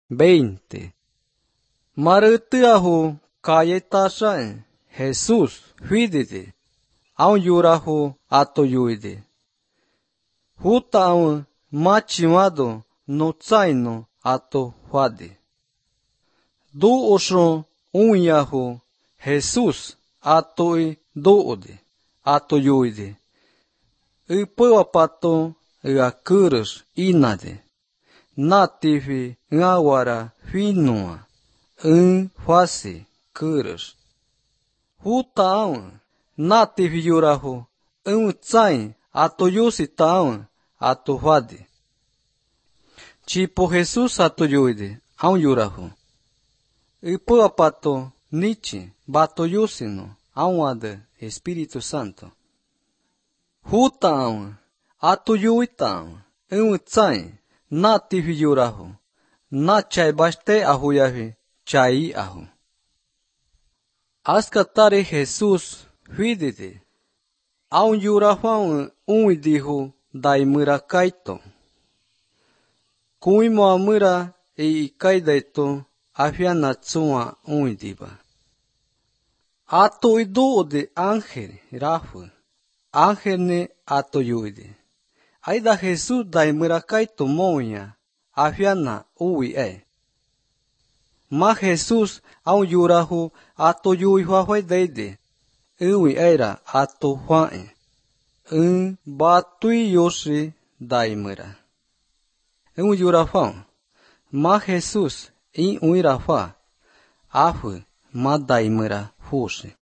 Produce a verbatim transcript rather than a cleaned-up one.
veinte. Marıtıahu kayetaşan Jesus huidide, aun yurahu atoyuide. Hutaun machimado no tsaino ato huade. Do oshon unyahu Jesus atoi doode, atoyuide. Ipuapato iakurus inade. Nativi ngawara finua. Un fase kurus. Hutaun nativi yurahu un tsain atoyusi taun atohuade. Tipo Jesus atoyuide aun yurahu. Ipuapato nichi batoyusino aun ade Espírito Santo. Hutaun atoyuitaun un tsain nativi yurahu. Na chai baste ahuyahi chai ahu. Ascatare Jesus huidide. Aun yurahuan uidihu daimura kaito. Kuimo amura e ikaidaito afiana tsua uidiba. Ato ido de ángel rafu. Ángel ne ato yuide. Aida Jesus daimura kaito moya afiana ui e. Ma Jesus aun yurahu ato yui huahoi deide. Ui era ato huae. Un batui yoshi daimura. Un yurafão. Ma Jesus in uirafa. Afu ma daimura fushi.